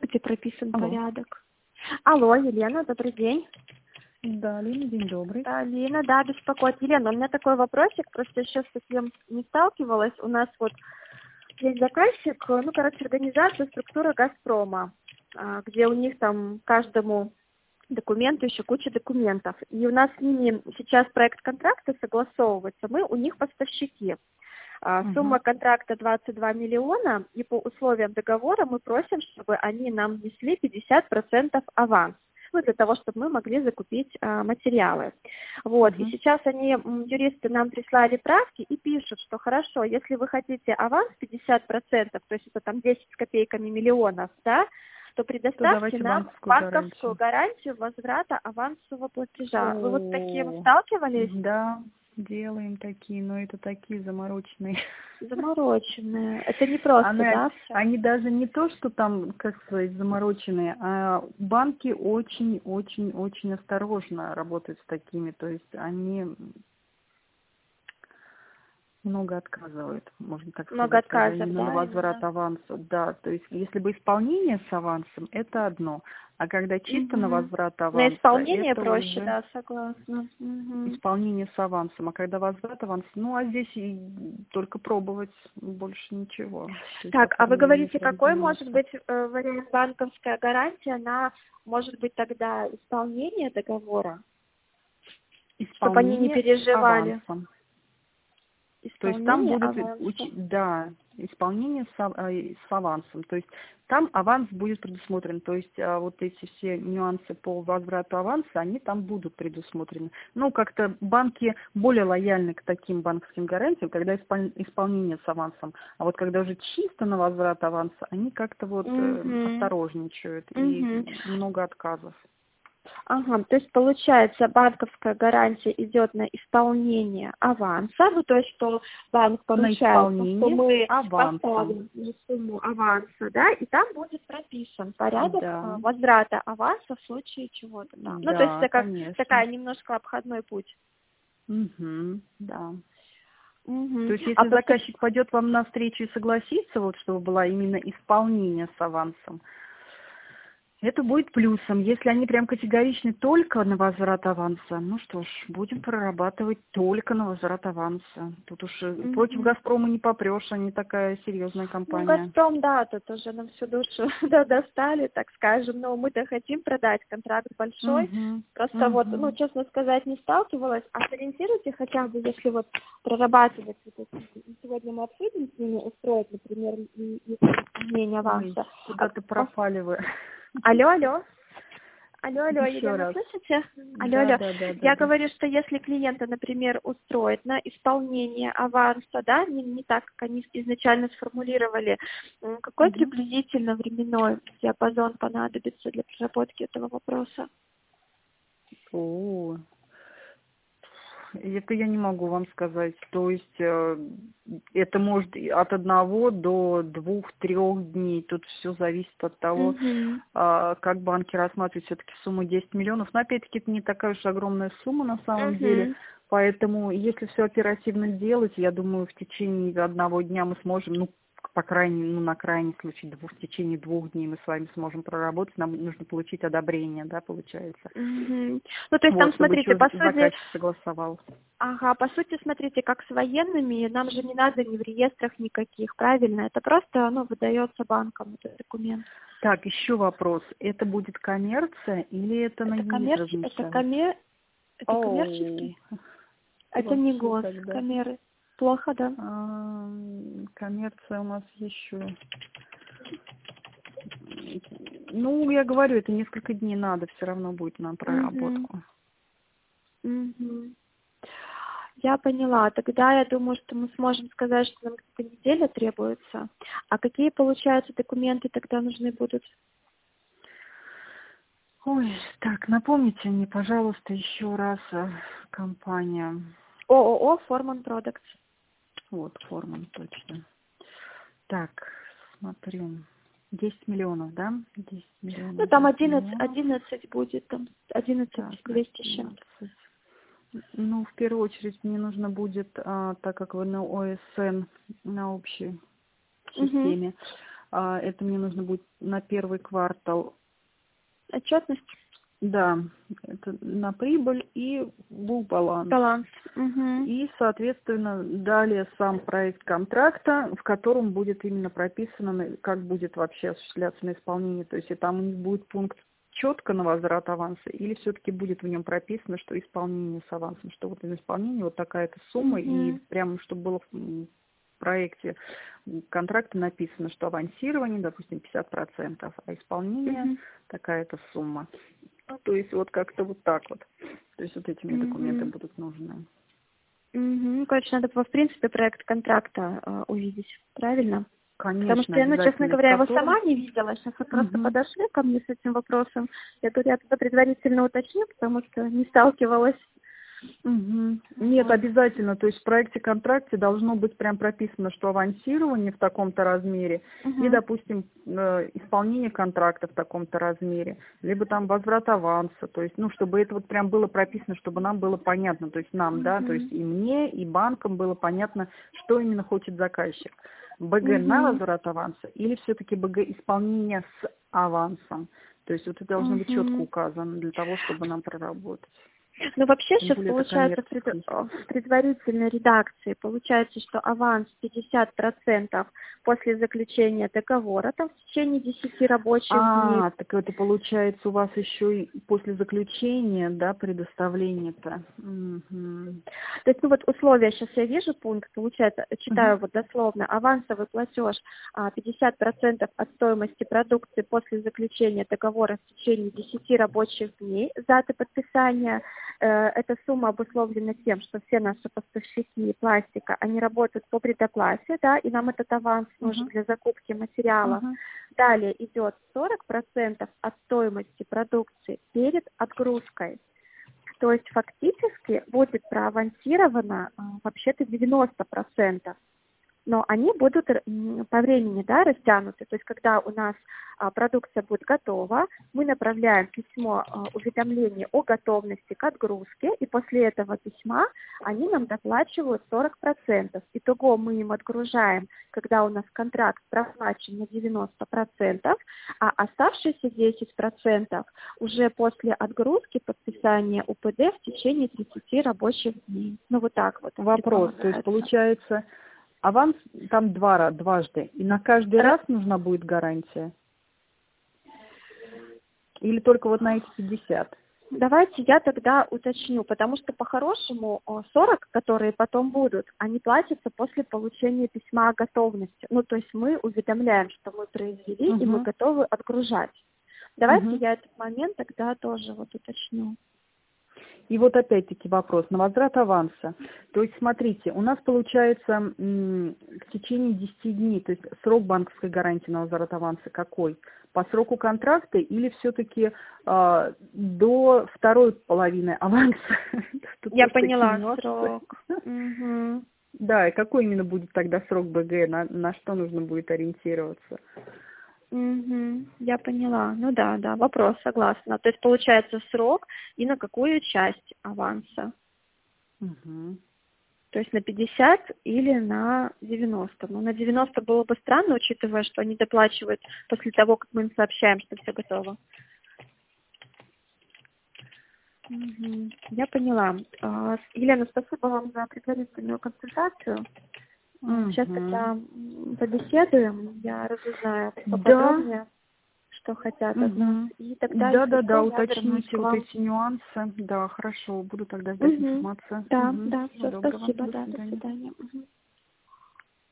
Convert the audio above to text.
где прописан Алло. порядок. Алло, Елена, добрый день. Да, Лина, день добрый. Да, Лена, да, беспокоит. Елена, у меня такой вопросик, просто еще с таким не сталкивалась. У нас вот есть заказчик, организация, структура «Газпрома», где у них там каждому документу еще куча документов. И у нас с ними сейчас проект контракта согласовывается, мы у них поставщики. Сумма контракта 22 миллиона, и по условиям договора мы просим, чтобы они нам внесли 50% аванс. Для того, чтобы мы могли закупить материалы. И сейчас юристы нам прислали правки и пишут, что хорошо, если вы хотите аванс 50%, то есть это там 10 с копейками миллионов, да, то предоставьте нам банковскую гарантию возврата авансового платежа. Вы вот с таким сталкивались? Да, делаем такие, но это такие замороченные. Замороченные. Это не просто, да? Они даже не то, что там, как сказать, замороченные, а банки очень-очень-очень осторожно работают с такими. То есть они много отказывают, можно так сказать. Много отказов, да? На возврат аванса, да. То есть если бы исполнение с авансом, это одно. А когда чисто на возврат аванса, на исполнение это проще, уже да, согласна. исполнение с авансом. А когда возврат аванса, а здесь и только пробовать, больше ничего. Так, а вы говорите, какой может быть вариант банковская гарантия на, может быть, тогда исполнение договора? Чтобы они не переживали. Авансом. То есть там будут, исполнение с авансом. То есть там аванс будет предусмотрен. То есть вот эти все нюансы по возврату аванса, они там будут предусмотрены. Как-то банки более лояльны к таким банковским гарантиям, когда исполнение с авансом. А вот когда уже чисто на возврат аванса, они как-то осторожничают и много отказов. Ага, то есть получается, банковская гарантия идет на исполнение аванса, то есть что банк поручает, что мы поставим сумму аванса, да, и там будет прописан порядок возврата аванса в случае чего-то. Да. То есть это как такая немножко обходной путь. Да. То есть если заказчик пойдет вам навстречу и согласится, чтобы было именно исполнение с авансом, это будет плюсом. Если они прям категоричны только на возврат аванса, что ж, будем прорабатывать только на возврат аванса. Тут уж против «Газпрома» не попрешь, они такая серьезная компания. «Газпром», да, тут уже нам всю душу достали, так скажем, но мы-то хотим продать, контракт большой. Просто честно сказать, не сталкивалась. А сориентируйте хотя бы, если прорабатывать сегодня мы обсудим с ними, устроить, например, исполнение аванса. Куда-то пропали вы. Алло, Елена, слышите? Алло. Я говорю, что если клиента, например, устроит на исполнение аванса, да, не так, как они изначально сформулировали, какой приблизительно временной диапазон понадобится для проработки этого вопроса? Это я не могу вам сказать. То есть это может от 1 до 2-3 дней. Тут все зависит от того, как банки рассматривают все-таки сумму 10 миллионов. Но опять-таки это не такая уж огромная сумма на самом деле. Поэтому если все оперативно делать, я думаю, в течение 1 дня мы сможем, по крайней, на крайний случай, в течение 2 дней мы с вами сможем проработать. Нам нужно получить одобрение, да, получается. То есть там, смотрите, по сути... заказчик согласовал. Ага, по сути, смотрите, как с военными, нам же не надо ни в реестрах никаких, правильно? Это просто, выдается банком этот документ. Так, еще вопрос. Это будет коммерция или это на ГИС размещается? Это коммерческий? Это не гос, коммеры. Плохо, да? Коммерция у нас еще... я говорю, это несколько дней надо, все равно будет на проработку. Я поняла. Тогда я думаю, что мы сможем сказать, что нам где-то неделя требуется. А какие, получается, документы тогда нужны будут? Так, напомните мне, пожалуйста, еще раз компания. ООО «Форман Продактс». Форман, точно. Так, смотрю. 10 миллионов, да? 10 миллионов. Там 11 будет, там 11 200 с чем-то. В первую очередь мне нужно будет, так как вы на ОСН, на общей системе, Это мне нужно будет на первый квартал. Отчетность? Да, это на прибыль и бухбаланс. Баланс. Угу. И, соответственно, далее сам проект контракта, в котором будет именно прописано, как будет вообще осуществляться на исполнение. То есть и там у них будет пункт четко на возврат аванса, или все-таки будет в нем прописано, что исполнение с авансом, что вот на исполнение вот такая-то сумма, и прямо чтобы было в проекте контракта написано, что авансирование, допустим, 50%, а исполнение такая-то сумма. То есть вот как-то вот так вот. То есть вот эти мне документы будут нужны. Короче, надо было, в принципе, проект контракта увидеть, правильно? Конечно. Потому что я, честно говоря, его сама не видела. Сейчас вы просто подошли ко мне с этим вопросом. Я говорю, я тогда предварительно уточню, потому что не сталкивалась. Нет, обязательно. То есть в проекте-контракте должно быть прям прописано, что авансирование в таком-то размере и, допустим, исполнение контракта в таком-то размере, либо там возврат аванса. То есть, чтобы это вот прям было прописано, чтобы нам было понятно. То есть нам, да, то есть и мне, и банкам было понятно, что именно хочет заказчик. БГ на возврат аванса или все-таки БГ исполнение с авансом. То есть вот это должно быть четко указано для того, чтобы нам проработать. Ну, вообще сейчас получается в предварительной редакции, получается, что аванс 50% после заключения договора, там в течение 10 рабочих дней. Так это получается у вас еще и после заключения, да, предоставление-то. То есть, вот условия, сейчас я вижу пункт, получается, читаю вот дословно, авансовый платеж 50% от стоимости продукции после заключения договора в течение 10 рабочих дней с даты подписания. Эта сумма обусловлена тем, что все наши поставщики пластика, они работают по предоплате, да, и нам этот аванс нужен для закупки материала. Далее идет 40% от стоимости продукции перед отгрузкой. То есть фактически будет проавансировано вообще-то 90%. Но они будут по времени, да, растянуты. То есть когда у нас продукция будет готова, мы направляем письмо уведомление о готовности к отгрузке, и после этого письма они нам доплачивают 40%. Итого мы им отгружаем, когда у нас контракт проплачен на 90%, а оставшиеся 10% уже после отгрузки подписания УПД в течение 30 рабочих дней. Ну вот так вот. Вопрос, то есть получается... Аванс там дважды, и на каждый раз нужна будет гарантия? Или только вот на эти 50? Давайте я тогда уточню, потому что по-хорошему 40, которые потом будут, они платятся после получения письма о готовности. Ну, то есть мы уведомляем, что мы произвели, и мы готовы отгружать. Давайте я этот момент тогда тоже вот уточню. И вот опять-таки вопрос на возврат аванса. То есть, смотрите, у нас получается в течение 10 дней, то есть срок банковской гарантии на возврат аванса какой? По сроку контракта или все-таки до второй половины аванса? Я поняла срок. Да, и какой именно будет тогда срок БГ, на что нужно будет ориентироваться? Я поняла. Ну да, вопрос, согласна. То есть получается срок и на какую часть аванса? То есть на 50 или на 90? Ну, на 90 было бы странно, учитывая, что они доплачивают после того, как мы им сообщаем, что все готово. Я поняла. Елена, спасибо вам за предварительную консультацию. Сейчас тогда побеседуем, я разузнаю поподробнее, что хотят от нас. И тогда да, уточните вот эти нюансы. Да, хорошо, буду тогда ждать информацию. Да, все, спасибо, до свидания.